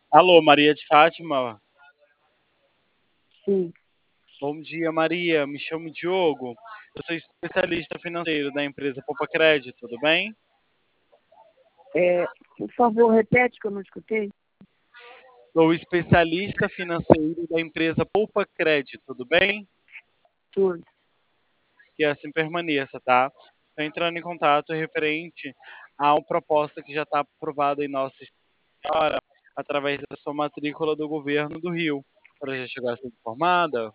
Alô, Maria de Fátima. Sim. Bom dia, Maria. Me chamo Diogo. Eu sou especialista financeiro da empresa Poupa Crédito, tudo bem? Por favor, repete que eu não escutei. Sou especialista financeiro da empresa Poupa Crédito, tudo bem? Tudo. Que assim permaneça, tá? Estou entrando em contato referente a uma proposta que já está aprovada em Nossa Senhora através da sua matrícula do governo do Rio. Para já chegar a ser informada?